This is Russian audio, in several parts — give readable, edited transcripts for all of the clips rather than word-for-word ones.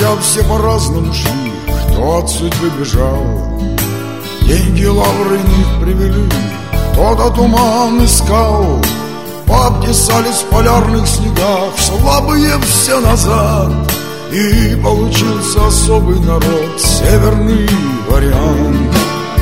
хотя все по-разному шли, кто от судьбы бежал, деньги, лавры их привели, кто-то туман искал, пообтесались в полярных снегах слабые все назад, и получился особый народ, северный вариант.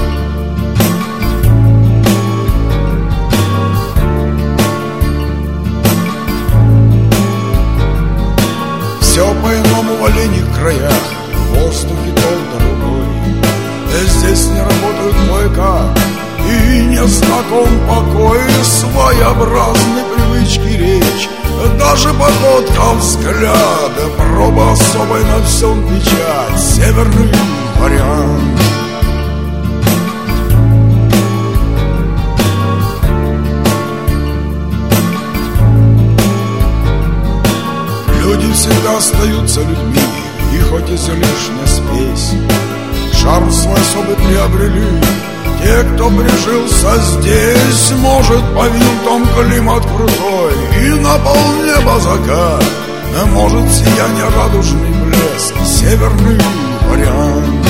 Все по-иному в оленьих краях, в воздухе тол другой. Здесь не работают кое-как, и не знаком покой, своеобразной привычки речь, даже походка взгляда, проба особой на всем печать, северный вариант. Люди всегда остаются людьми, и хоть излишняя спесь, шарм свой особый приобрели те, кто прижился здесь. Может, по винтам климат крутой, и на полнеба закат, может, сияние радужный блеск, северный вариант.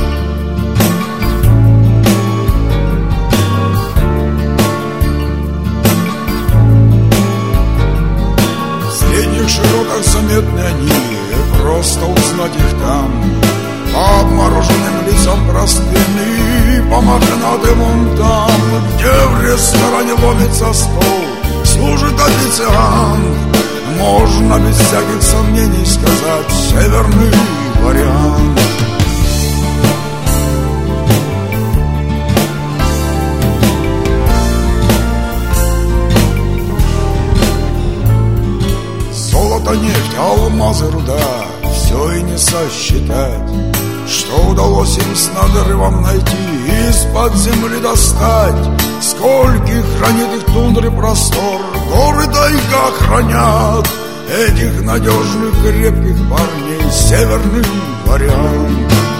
В средних широтах заметны они, просто узнать их там, по обмороженным лицам простым и по мохнатым вон там, где в ресторане ломится стол, служит официант. Можно без всяких сомнений сказать, северный вариант. Золото, нефть, алмазы, руда, все и не сосчитать, что удалось им с надрывом найти, из-под земли достать. Скольких хранит их тундры простор, горы тайга хранят этих надежных крепких парней, северный вариант.